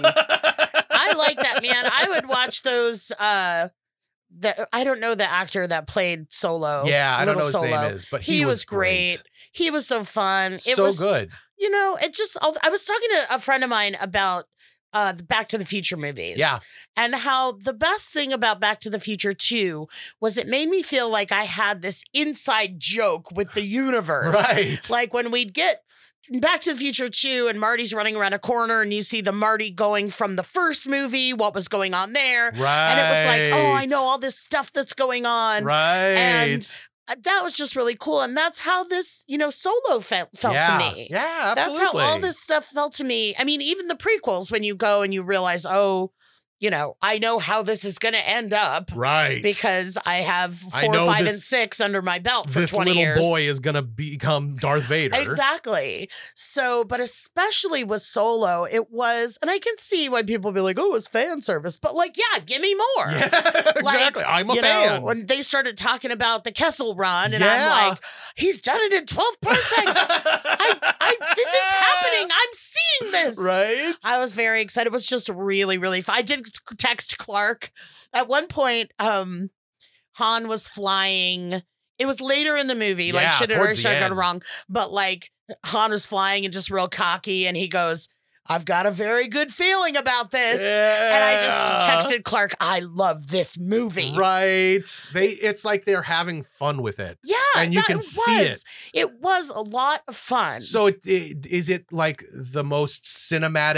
C: I like that, man. I would watch those. Uh, the, I don't know the actor that played Solo.
A: Yeah, I don't know
C: Little
A: his
C: Solo.
A: name is, but
C: He,
A: he,
C: was great. He was so fun. It
A: So
C: was
A: good.
C: You know, it just. I was talking to a friend of mine about uh, the Back to the Future movies.
A: Yeah.
C: And how the best thing about Back to the Future two was it made me feel like I had this inside joke with the universe.
A: Right.
C: Like when we'd get Back to the Future two and Marty's running around a corner and you see the Marty going from the first movie, what was going on there.
A: Right.
C: And it was like, oh, I know all this stuff that's going on.
A: Right.
C: And that was just really cool. And that's how this, you know, Solo felt, felt
A: yeah.
C: to me.
A: Yeah,
C: That's
A: absolutely.
C: how all this stuff felt to me. I mean, even the prequels, when you go and you realize, oh, you know, I know how this is going to end up.
A: Right.
C: Because I have
A: I
C: four,
A: know
C: five,
A: this-
C: and six under my belt for
A: this
C: twenty
A: little
C: years.
A: boy is going to become Darth Vader.
C: Exactly. So, but especially with Solo, it was, and I can see why people be like, oh, it's fan service. But like, yeah, give me more.
A: Yeah, exactly. I'm a
C: you
A: fan.
C: Know, when they started talking about the Kessel Run, and
A: Yeah.
C: I'm like, he's done it in twelve parsecs. I, I, this is happening. I'm seeing this.
A: Right?
C: I was very excited. It was just really, really fun. I did text Clark at one point. Um, Han was flying. It was later in the movie.
A: Yeah,
C: like, shit had
A: towards
C: already
A: the
C: started going
A: end.
C: wrong. But like, Han was flying and just real cocky, and he goes, I've got a very good feeling about this. And I just
A: Yeah.
C: texted Clark, I love this movie.
A: Right. They it's like they're having fun with it.
C: Yeah.
A: And you
C: that
A: can
C: was.
A: see it.
C: It was a lot of fun.
A: So it, it, is it like the most cinematic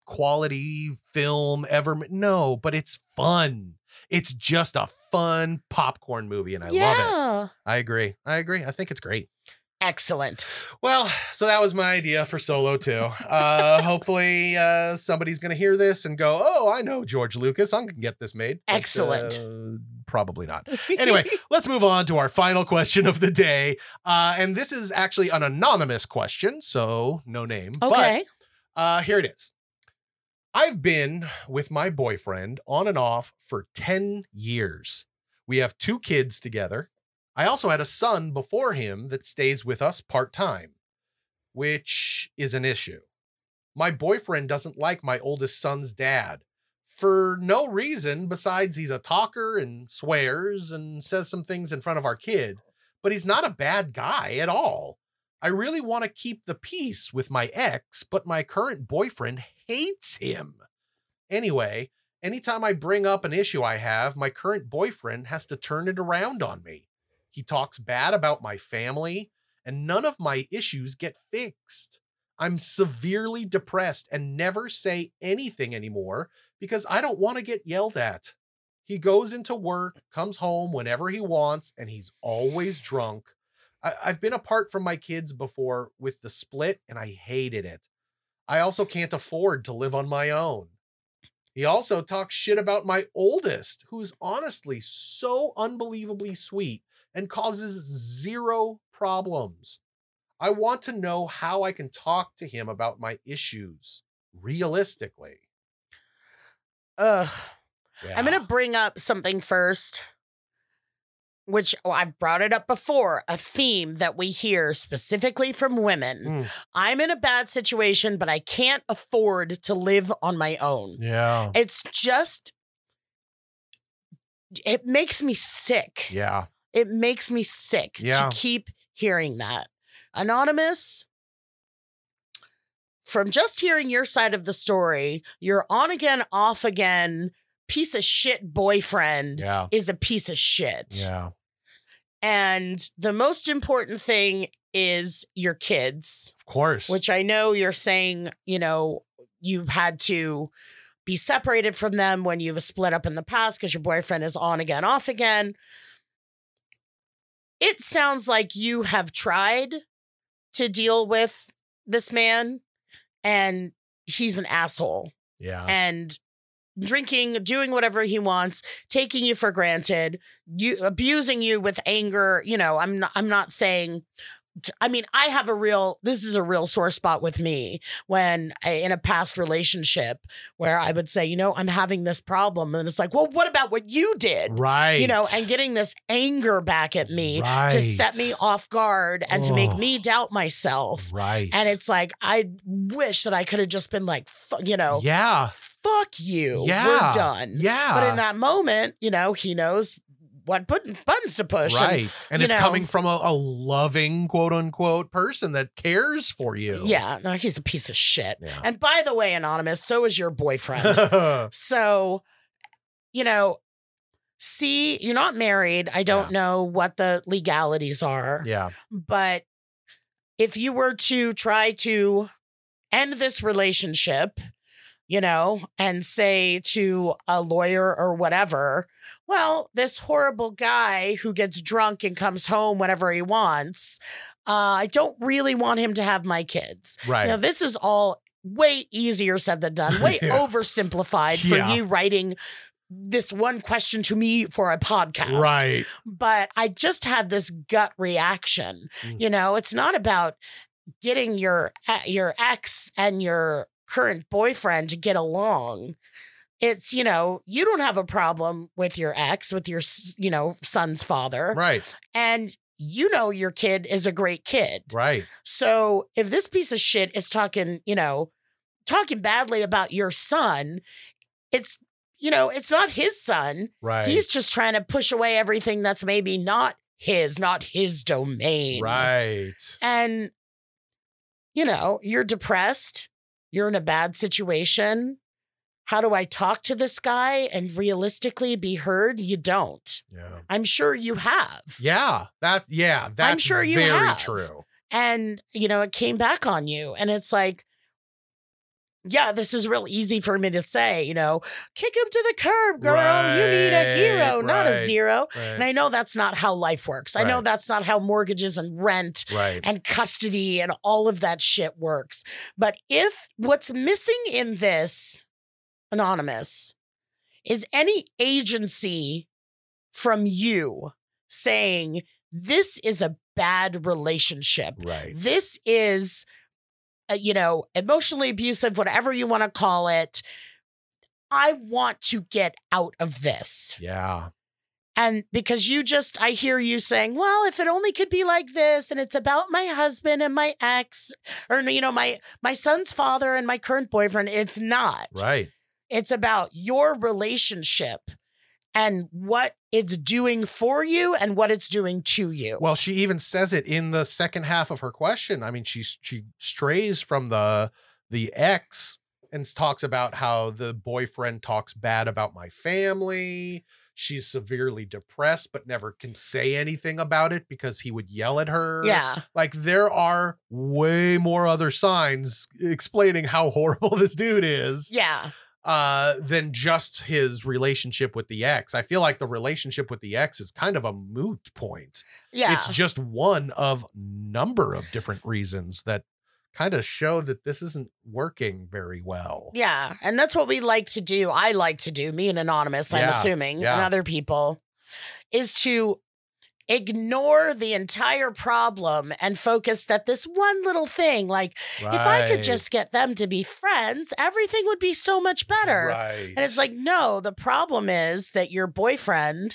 A: quality film ever. No, but it's fun. It's just a fun popcorn movie, and I
C: yeah.
A: love it. I agree. I agree. I think it's great.
C: Excellent.
A: Well, so that was my idea for Solo too. Uh, hopefully uh, somebody's going to hear this and go, oh, I know George Lucas. I'm going to get this made. But,
C: Excellent.
A: Uh, probably not. Anyway, let's move on to our final question of the day. Uh, and this is actually an anonymous question, so no name.
C: Okay.
A: But uh, here it is. I've been with my boyfriend on and off for ten years. We have two kids together. I also had a son before him that stays with us part-time, which is an issue. My boyfriend doesn't like my oldest son's dad for no reason besides he's a talker and swears and says some things in front of our kid, but he's not a bad guy at all. I really want to keep the peace with my ex, but my current boyfriend hates him. Anyway, anytime I bring up an issue I have, my current boyfriend has to turn it around on me. He talks bad about my family, and none of my issues get fixed. I'm severely depressed and never say anything anymore because I don't want to get yelled at. He goes into work, comes home whenever he wants, and he's always drunk. I- I've been apart from my kids before with the split, and I hated it. I also can't afford to live on my own. He also talks shit about my oldest, who's honestly so unbelievably sweet and causes zero problems. I want to know how I can talk to him about my issues realistically.
C: Ugh.
A: Yeah.
C: I'm going to bring up something first, which oh, I've brought it up before, a theme that we hear specifically from women.
A: Mm.
C: I'm in a bad situation, but I can't afford to live on my own.
A: Yeah.
C: It's just, it makes me sick.
A: Yeah.
C: It makes me sick
A: Yeah.
C: to keep hearing that. Anonymous, from just hearing your side of the story, your on again, off again piece of shit boyfriend
A: Yeah.
C: is a piece of shit.
A: Yeah.
C: And the most important thing is your kids,
A: Of course.
C: which I know you're saying, you know, you've had to be separated from them when you've split up in the past because your boyfriend is on again, off again. It sounds like you have tried to deal with this man and he's an asshole
A: yeah.
C: and drinking, doing whatever he wants, taking you for granted, you abusing you with anger. You know, I'm not, I'm not saying, I mean, I have a real, this is a real sore spot with me when I, in a past relationship where I would say, you know, I'm having this problem. And it's like, well, what about what you did?
A: Right.
C: You know, and getting this anger back at me
A: Right.
C: to set me off guard and to make
A: Oh.
C: me doubt myself.
A: Right.
C: And it's like, I wish that I could have just been like, fu- you know,
A: yeah.
C: fuck you.
A: Yeah.
C: We're done.
A: Yeah.
C: But in that moment, you know, he knows what button, buttons to push. and-
A: Right. And
C: you
A: it's
C: know-
A: coming from a, a loving, quote unquote, person that cares for you.
C: yeah, no, he's a piece of shit.
A: Yeah.
C: And by the way, Anonymous, so is your boyfriend. So, you know, see, you're not married. I don't know what the legalities are.
A: yeah.
C: But if you were to try to end this relationship, you know, and say to a lawyer or whatever, well, this horrible guy who gets drunk and comes home whenever he wants, uh, I don't really want him to have my kids.
A: Right.
C: Now, this is all way easier said than done, way
A: Yeah.
C: oversimplified for
A: Yeah.
C: you writing this one question to me for a podcast.
A: Right.
C: But I just had this gut reaction.
A: Mm.
C: You know, it's not about getting your your ex and your current boyfriend to get along. It's, you know, you don't have a problem with your ex, with your, s- you know, son's father.
A: Right.
C: And you know your kid is a great kid.
A: Right.
C: So if this piece of shit is talking, you know, talking badly about your son, it's, you know, it's not his son.
A: Right.
C: He's just trying to push away everything that's maybe not his, not his domain.
A: Right.
C: And, you know, you're depressed. You're in a bad situation. How do I talk to this guy and realistically be heard? You don't.
A: Yeah.
C: I'm sure you have.
A: Yeah. That, yeah. That's
C: sure you
A: very
C: have.
A: true.
C: And, you know, it came back on you. And it's like, yeah, this is real easy for me to say, you know, kick him to the curb, girl. You need a hero,
A: Right,
C: not a
A: right,
C: zero.
A: right.
C: And I know that's not how life works. I know
A: Right.
C: that's not how mortgages and rent
A: Right.
C: and custody and all of that shit works. But if what's missing in this, Anonymous, is any agency from you saying this is a bad relationship.
A: Right.
C: This is, uh, you know, emotionally abusive, whatever you want to call it. I want to get out of this.
A: Yeah.
C: And because you just, I hear you saying, well, if it only could be like this, and it's about my husband and my ex, or, you know, my, my son's father and my current boyfriend. It's not.
A: Right.
C: It's about your relationship and what it's doing for you and what it's doing to you.
A: Well, she even says it in the second half of her question. I mean, she she strays from the the ex and talks about how the boyfriend talks bad about my family. She's severely depressed, but never can say anything about it because he would yell at her.
C: Yeah.
A: Like there are way more other signs explaining how horrible this dude is.
C: Yeah.
A: Uh, than just his relationship with the ex. I feel like the relationship with the ex is kind of a moot point.
C: Yeah.
A: It's just one of number of different reasons that kind of show that this isn't working very well.
C: Yeah. And that's what we like to do. I like to do, me and Anonymous, I'm
A: Yeah,
C: assuming,
A: yeah.
C: and other people, is to ignore the entire problem and focus that this one little thing, like if I could
A: Right.
C: just get them to be friends, everything would be so much better.
A: Right.
C: And it's like, no, the problem is that your boyfriend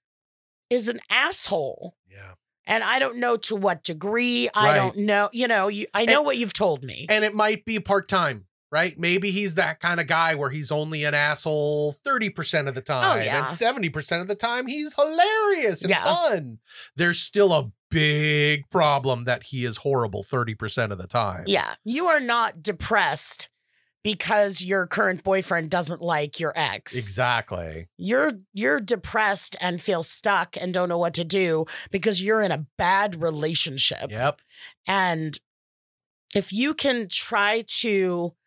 C: is an asshole.
A: yeah.
C: And I don't know to what degree. I
A: Right.
C: don't know. You know, you, I know
A: And-
C: what you've told me.
A: And it might be part-time, right? Maybe he's that kind of guy where he's only an asshole thirty percent of the time.
C: Oh, yeah.
A: And seventy percent of the time, he's hilarious and
C: Yeah.
A: fun. There's still a big problem that he is horrible thirty percent of the time.
C: Yeah. You are not depressed because your current boyfriend doesn't like your ex.
A: Exactly.
C: You're you're depressed and feel stuck and don't know what to do because you're in a bad relationship.
A: Yep.
C: And if you can try to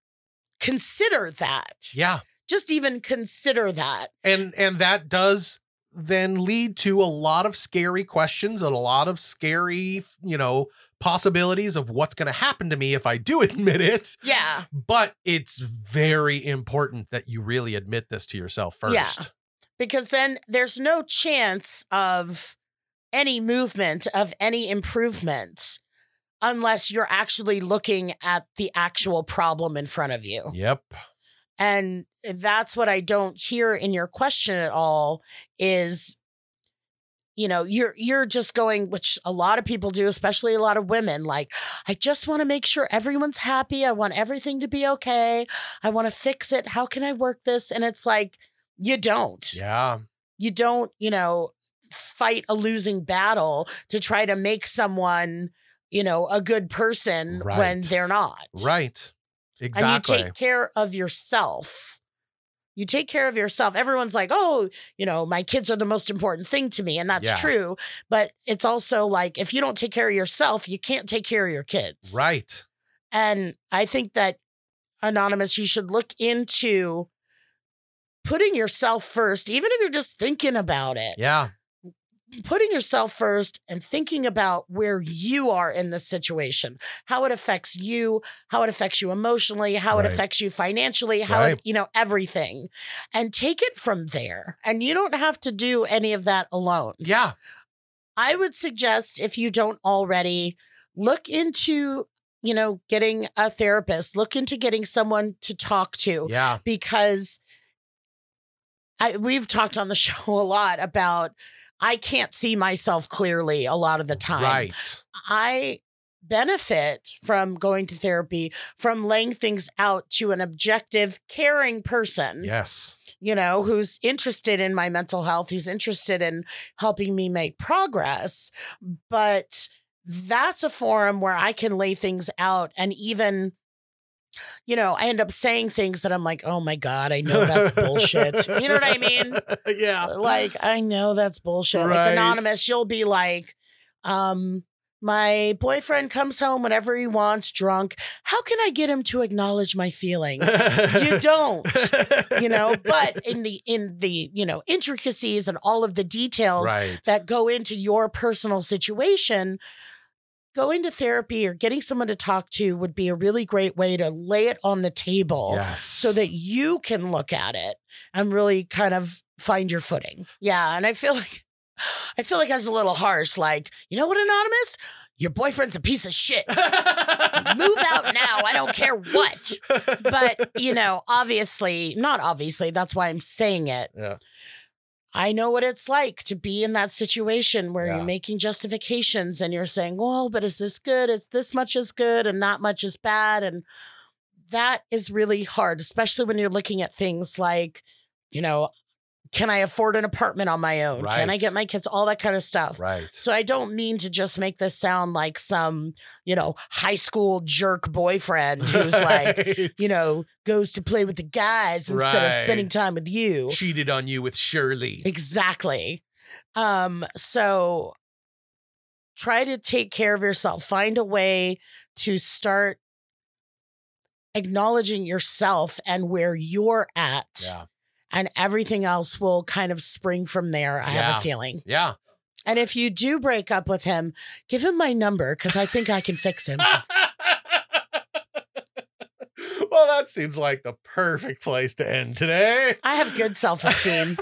C: consider that,
A: Yeah.
C: just even consider that.
A: And and that does then lead to a lot of scary questions and a lot of scary, you know, possibilities of what's going to happen to me if I do admit it.
C: Yeah.
A: But it's very important that you really admit this to yourself first.
C: Yeah. Because then there's no chance of any movement, of any improvement, unless you're actually looking at the actual problem in front of you.
A: Yep.
C: And that's what I don't hear in your question at all is, you know, you're you're just going, which a lot of people do, especially a lot of women, like, I just want to make sure everyone's happy. I want everything to be okay. I want to fix it. How can I work this? And it's like, you don't.
A: Yeah.
C: You don't, you know, fight a losing battle to try to make someone, you know, a good person
A: Right.
C: when they're not.
A: Right. Exactly.
C: And you take care of yourself. You take care of yourself. Everyone's like, oh, you know, my kids are the most important thing to me. And that's
A: Yeah.
C: true. But it's also like, if you don't take care of yourself, you can't take care of your kids.
A: Right.
C: And I think that, Anonymous, you should look into putting yourself first, even if you're just thinking about it.
A: Yeah.
C: Putting yourself first and thinking about where you are in this situation, how it affects you, how it affects you emotionally, how
A: Right.
C: it affects you financially, how,
A: Right.
C: it, you know, everything, and take it from there. And you don't have to do any of that alone.
A: Yeah.
C: I would suggest, if you don't already, look into, you know, getting a therapist, look into getting someone to talk to,
A: Yeah.
C: because I, we've talked on the show a lot about, I can't see myself clearly a lot of the time.
A: Right.
C: I benefit from going to therapy, from laying things out to an objective, caring person,
A: Yes.
C: you know, who's interested in my mental health, who's interested in helping me make progress. But that's a forum where I can lay things out, and even, you know, I end up saying things that I'm like, oh my God, I know that's bullshit. You know what I mean?
A: Yeah.
C: Like, I know that's bullshit.
A: Right.
C: Like, Anonymous, you'll be like, um, My boyfriend comes home whenever he wants, drunk. How can I get him to acknowledge my feelings? You don't, you know, but in the, in the, you know, intricacies and all of the details
A: Right.
C: that go into your personal situation, going to therapy or getting someone to talk to would be a really great way to lay it on the table
A: Yes.
C: so that you can look at it and really kind of find your footing. Yeah. And I feel like, I feel like I was a little harsh. Like, you know what, Anonymous? Your boyfriend's a piece of shit. Move out now. I don't care what. But, you know, obviously, not obviously, that's why I'm saying it.
A: Yeah.
C: I know what it's like to be in that situation where
A: Yeah.
C: you're making justifications and you're saying, well, but is this good? Is this much is good and that much is bad? And that is really hard, especially when you're looking at things like, you know, can I afford an apartment on my own? Can I
A: Right.
C: get my kids? All that kind of stuff.
A: Right.
C: So I don't mean to just make this sound like some, you know, high school jerk boyfriend who's like,
A: Right.
C: you know, goes to play with the guys instead of
A: Right.
C: spending time with you.
A: cheated on you with Shirley.
C: Exactly. Um, so try to take care of yourself. Find a way to start acknowledging yourself and where you're at.
A: Yeah.
C: And everything else will kind of spring from there, I have
A: Yeah.
C: a feeling.
A: Yeah.
C: And if you do break up with him, give him my number because I think I can fix him.
A: Well, that seems like the perfect place to end today.
C: I have good self-esteem.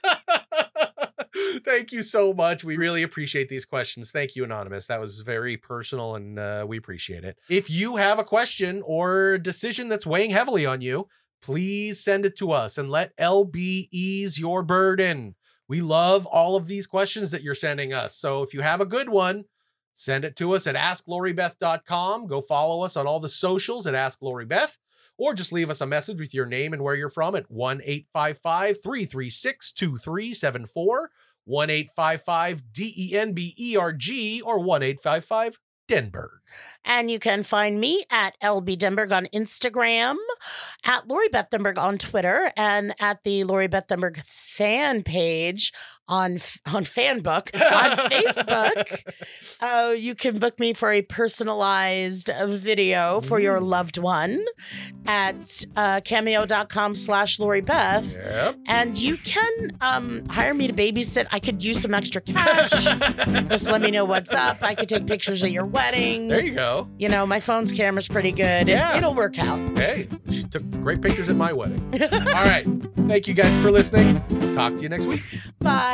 A: Thank you so much. We really appreciate these questions. Thank you, Anonymous. That was very personal and uh, we appreciate it. If you have a question or a decision that's weighing heavily on you, please send it to us and let L B ease your burden. We love all of these questions that you're sending us. So if you have a good one, send it to us at ask lori beth dot com. Go follow us on all the socials at Ask Lori Beth, or just leave us a message with your name and where you're from at one eight five five, three three six, two three seven four, one eight five five D E N B E R G, or one eight five five Denberg.
C: And you can find me at L B Denberg on Instagram, at Lori Beth Denberg on Twitter, and at the Lori Beth Denberg fan page on on Fanbook on Facebook. Uh, you can book me for a personalized uh, video for your loved one at uh, cameo.com slash Lori Beth.
A: Yep.
C: And you can um, hire me to babysit. I could use some extra cash. Just let me know what's up. I could take pictures of your wedding.
A: There you go.
C: You know, my phone's camera's pretty good.
A: Yeah.
C: It, it'll work out.
A: Hey, she took great pictures at my wedding. All right. Thank you guys for listening. Talk to you next week.
C: Bye.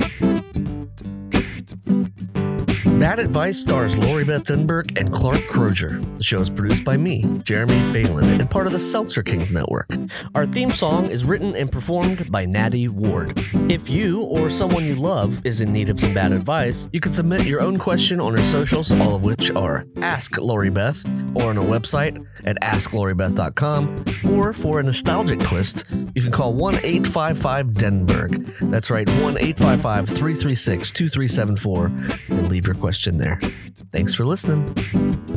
F: Bad Advice stars Lori Beth Denberg and Clark Crozier. The show is produced by me, Jeremy Balin, and part of the Seltzer Kings Network. Our theme song is written and performed by Natty Ward. If you or someone you love is in need of some bad advice, you can submit your own question on our socials, all of which are Ask Lori Beth, or on our website at ask lori beth dot com, or for a nostalgic twist, you can call one eight five five Denberg. That's right, one eight five five, three three six, two three seven four, and leave your question there. Thanks for listening.